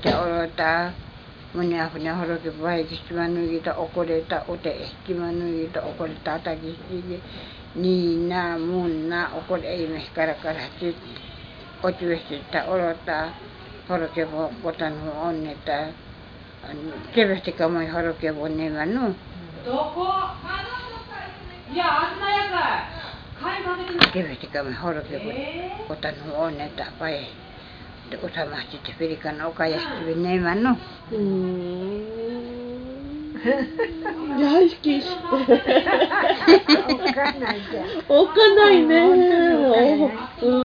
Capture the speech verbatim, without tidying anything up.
te orota muni afune horoke vai kismanu ita okoreta ote estimanu ita okoreta tagi ni na mun na okore ei meskara karatit otuesta orota horoke vo kotan onneta kevesti kamai horoke vonne manu kevesti kamai horoke kotan onneta pai de otamasti te pelikan okajasti venne manu daisuki shite okanai ne